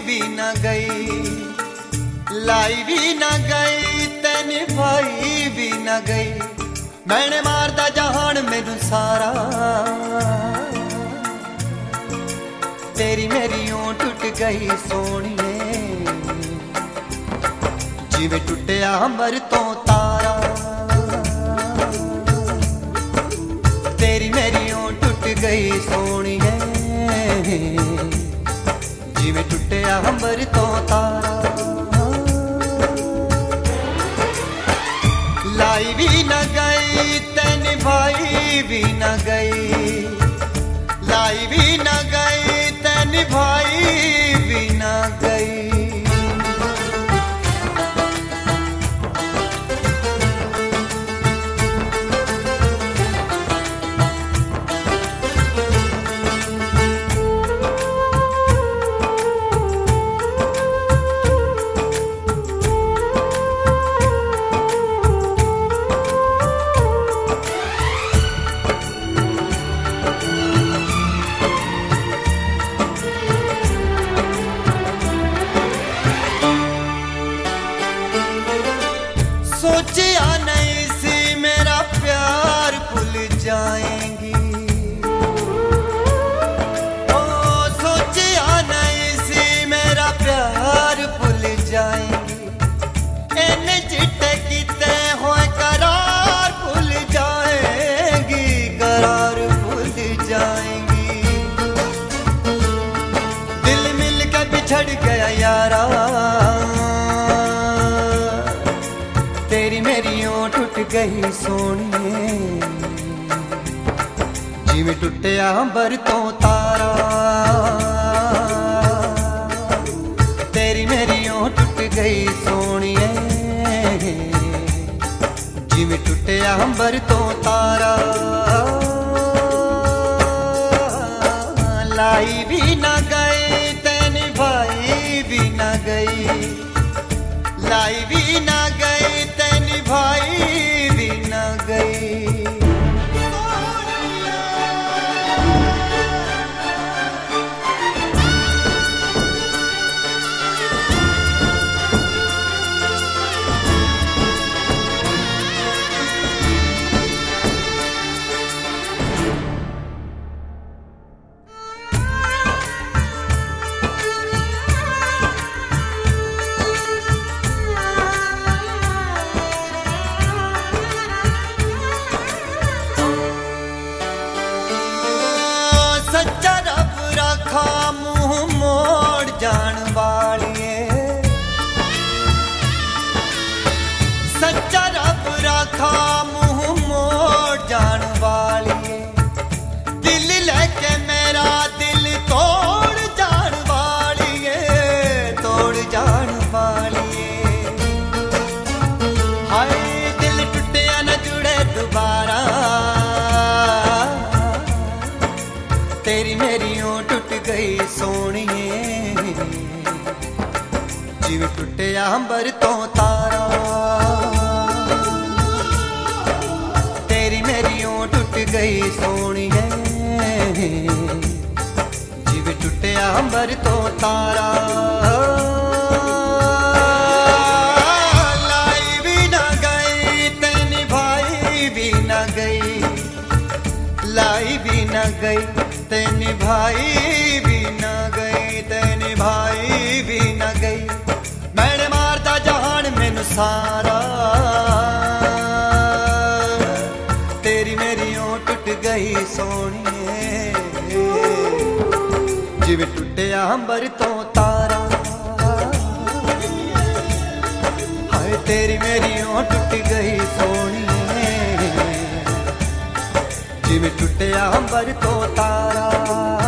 भी न गई, लाई भी न गई ते निभाई भी न गई। मैंने मारदा जहान मैनू सारा, तेरी मेरी ओं टुट गई सोनिए, जिवें टुटिया अंबर तो तारा। तेरी मेरी ओं टुट गई सोनिए, जिवें टुटिया अंबर तो तारा। लाई भी न गई ते निभाई भी न गई, लाई भी न गई ते निभाई भी न गई। सोचिया नहीं सी मेरा प्यार भूल जाएंगी, ओ सोचिया नहीं सी मेरा प्यार भूल जाएंगी। इन्ने चिट्टे किते होए करार भूल जाएंगी, करार भूल जाएंगी। दिल मिल के बिछड़ गया यारा, तेरी मेरी ओं टुट गई सोनिए, जिवें टुटिया अंबर तो तारा। तेरी मेरी ओं टुट गई सोनिए, जिवें टुटिया अंबर तो तारा। लाई भी न गई ते निभाई भी न गई, लाई भी न गई ते निभाई भी न गई। सच्चा रब रखा मुंह मोड़ जान वालिए, सच्चा रब रखा मुंह मोड़ जान वालिए। दिल लेके मेरा दिल तोड़ जान वालिए, तोड़ जान वालिए। हाय दिल टुटिया न जुड़े दोबारा, तेरी मेरी ओं टुट गई सोनिए, जिवें टुटिया अंबर तो तारा। तेरी मेरी ओं टुट गई सोनिए, जिवें टुटिया अंबर तो तारा। लाई भी न गई ते निभाई भी न गई, लाई भी न गई ते निभाई भी न गई, ते निभाई भी न गई। मैंने मारदा जहान मैनू सारा, तेरी मेरी ओं टुट गई सोनिए, जिवें टुटिया अंबर तो तारा। हाय तेरी मेरी ओं टुट गई सोनिए, जिवें टुटिया अंबर तो तारा।